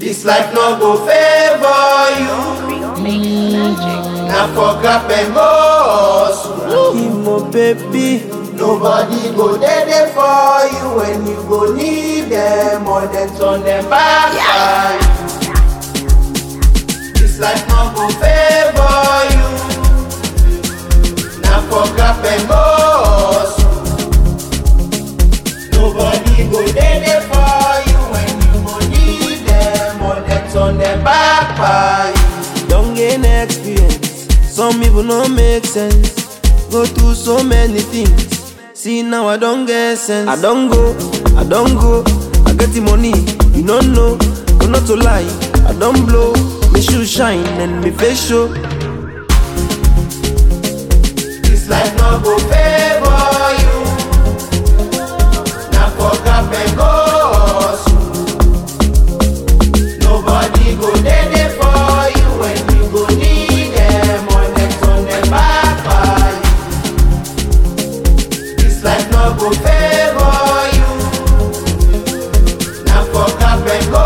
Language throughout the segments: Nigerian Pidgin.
This life no go favor you. Now for grab and go. Imo baby, Nobody go there for you when you go need them or them turn them back. This life no go favor you. Now for grab and go. Nobody go there for you when you go need them or them turn them back. don't gain experience. Some people no make sense. Go through so many things. See now I don't get sense. I don't go. I get the money, you don't know. But not to lie, I don't blow. Me shoe shine and me face show. This life no go favor you. Now for grab and go. Nobody go there for you when you go need them or them turn them back. This life no go favor you. Now for grab and go.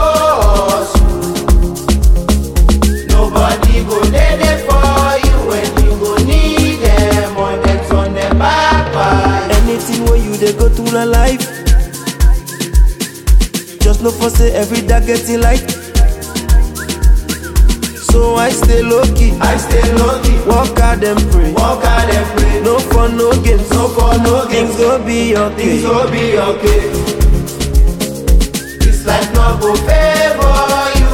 Nobody go there for you when you go need them or them turn them back. Anything where you they go through the life. Just no for say every day getting light. So I stay low key. Walk out and pray. No fun, no games. Things go be okay. Things go be okay. This life no go favor you.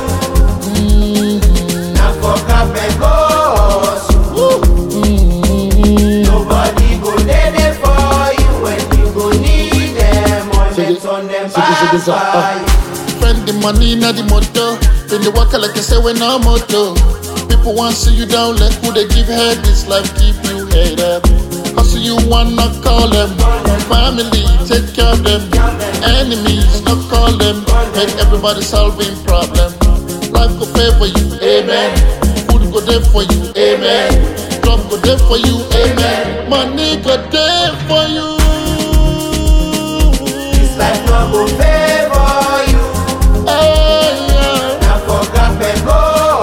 Now for grab and go. Nobody go there for you when you go need them or them turn them back. Spend the money in the motor. When they walk like you say when no motor. People want see you down, let who they give head. This life keep you head up. Hustle you wanna call them. Family, take care of them. Enemies, not call them. Make everybody solving problem. Life go favor you, amen. Food go there for you, amen. Job go there for you, amen. Money go there for you. This life no go favor you. Now for grab and go.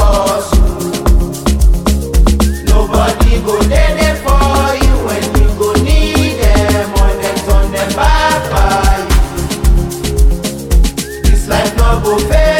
Nobody go there for you when you go need them or them turn them back. This life no go favor